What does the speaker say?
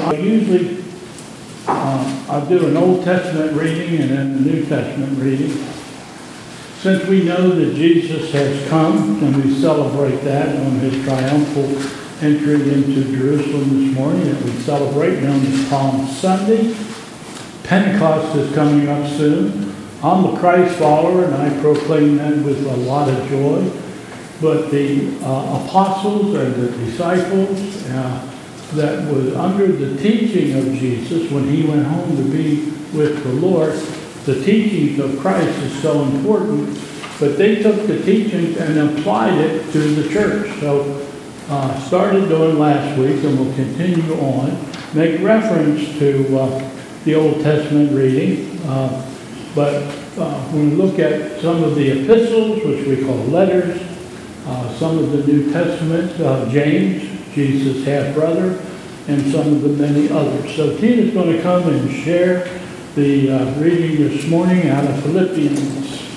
Usually I'll do an Old Testament reading and then a New Testament reading. Since we know that Jesus has come, and we celebrate that on his triumphal entry into Jerusalem this morning, that we celebrate on this Palm Sunday. Pentecost is coming up soon. I'm a Christ follower, and I proclaim that with a lot of joy. But the apostles and the disciples that was under the teaching of Jesus when he went home to be with the Lord, the teachings of Christ is so important, but they took the teachings and applied it to the church. So started doing last week and will continue on. Make reference to the Old Testament reading, but when we look at some of the epistles, which we call letters, some of the New Testament, James, Jesus' half-brother, and some of the many others. So Tina's going to come and share the reading this morning out of Philippians